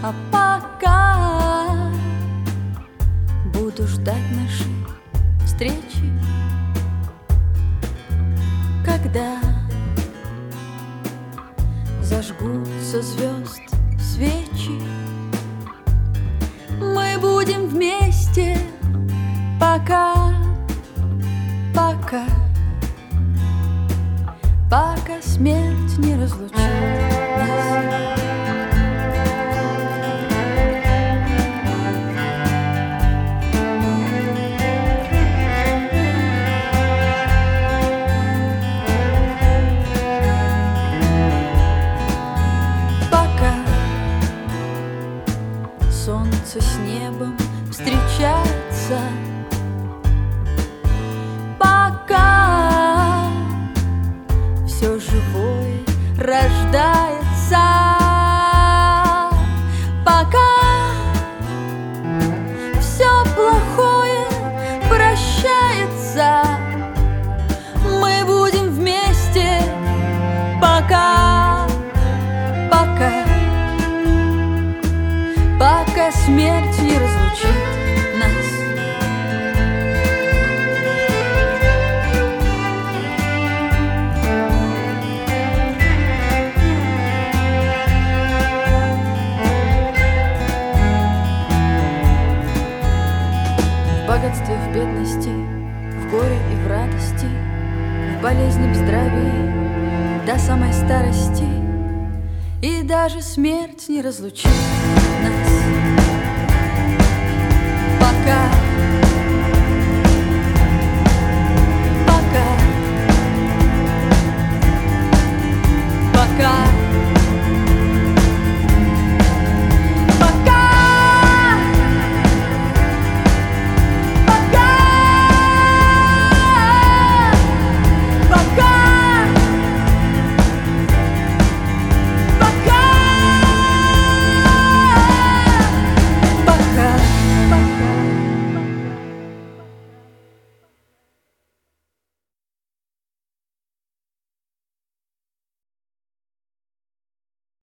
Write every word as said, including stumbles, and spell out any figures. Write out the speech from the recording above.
А пока буду ждать нашей встречи, когда зажгутся звезд свечи. Мы будем вместе, пока, пока, пока смерть не разлучит нас. Солнце с небом встречается, пока все живое рождается, пока все плохое прощается. Мы будем вместе, пока, пока, пока смерть не разлучит нас. В богатстве, в бедности, в горе и в радости, в болезни, в здравии, до самой старости. И даже смерть не разлучит нас. Пока, пока, пока.